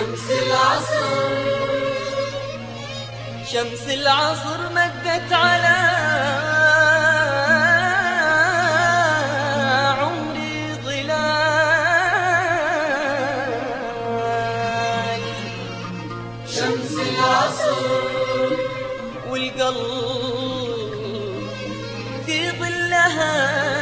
شمس العصر مدت على عمري ظلال. شمس العصر والقلب في ظلها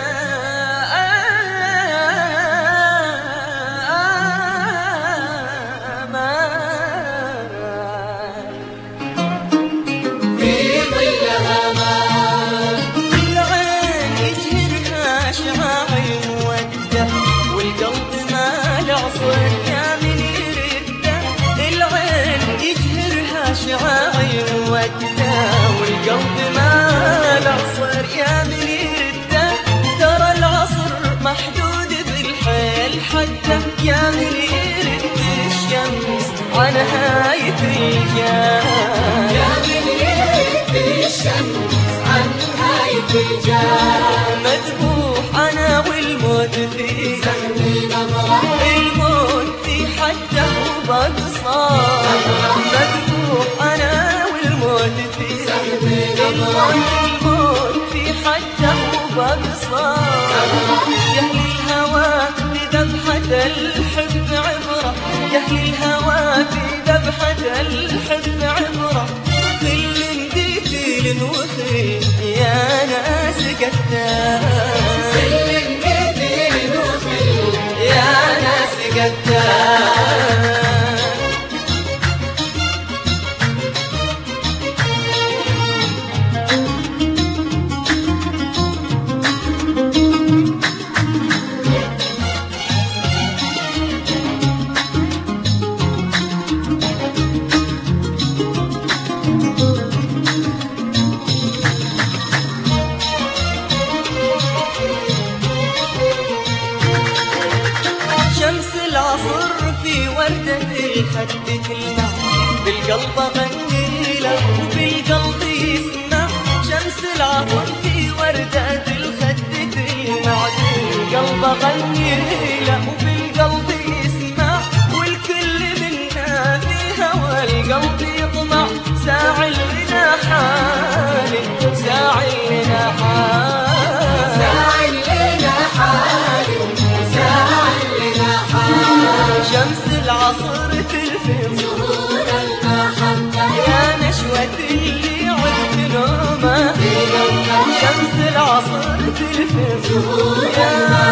شعاعي وده والقلب ما العصر يا من يرده. ترى العصر محدود بالحيل حتى يا من يرد الشمس على نهاية الجال. يا من يرد الشمس عن نهاية الجال. مذبوح أنا والموت في سهمي نظرة الموت في حده وبقصار. مذبوح أنا والموت في سهمي نظرة الموت في حده وبقصار. يهل الهوى في ذبحة الحب عبرة. يهل الهوى في ذبحة الحب عبرة. خل نديتي وخل يا ناس قتال. خل نديتي وخل يا ناس قتال. شمس العصر في وردة الخد تلمع. بالقلب أغني له وبالقلب يسمع. شمس العصر في وردة الخد تلمع. بالقلب أغني له وبالقلب يسمع. والكل منا في هوى القلب يطمع. ساعي لنا حالي ساعي لنا حالي ساعي لنا حالي ساعي لنا حالي. شمس العصر تلفم زهور المحبة يا نشوة اللي عد نومه. شمس العصر تلفم زهور يا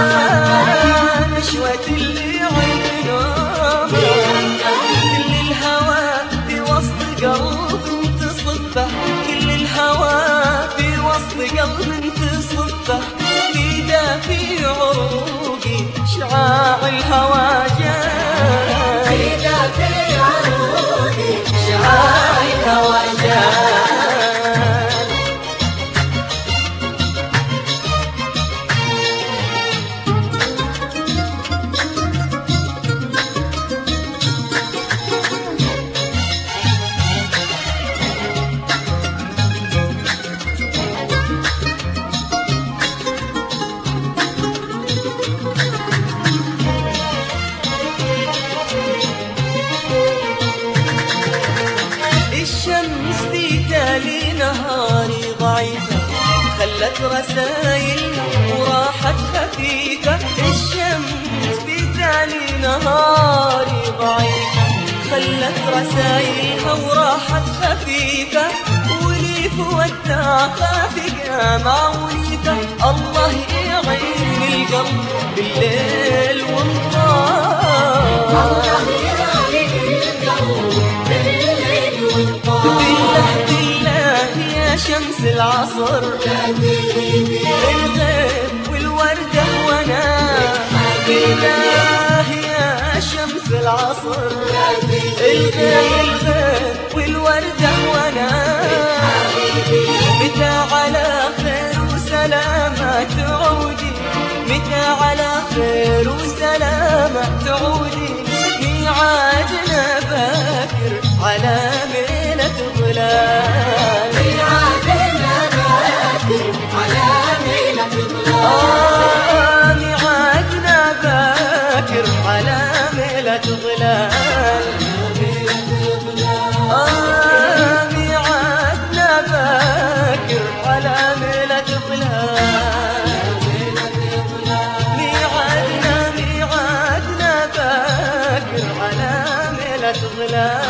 نشوة اللي عد نومه. كل الهوى في وسط قلب تصبه. كل الهوى في وسط قلب تصبه. في دافي عروقي شعاع الهوى جاء. في دافي عروقي شعاع الهوى جاء. الشمس في تالي نهاري ضعيفة. خلت رسايلها وراحت خفيفة. الشمس في تالي نهاري ضعيفة. خلت رسايلها وراحت خفيفة. وليف وداع خافقة مع وليفة. الله يعين القلب بالليل والنهار. الله يعين القلب بالليل والنهار. بالله يا شمس العصر الغيب والوردة وانا. بالله يا شمس العصر الغيب والوردة وانا. متى على خير وسلامة تعودي. متى على خير وسلامة تعودي. ميعادنا باكر على ميلة ظلال. ميعادنا باكر على ميلة ظلال. ميعادنا باكر على ميلة ظلال. على ميلة ظلال ميعادنا باكر على ميلة ظلال